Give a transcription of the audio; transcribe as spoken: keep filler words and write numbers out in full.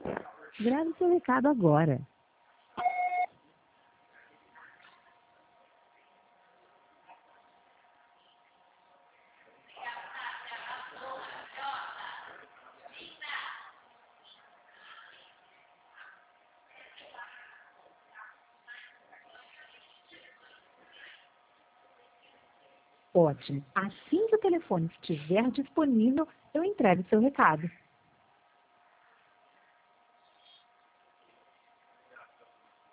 Grave seu recado agora. Ótimo. Assim que o telefone estiver disponível, eu entrego seu recado.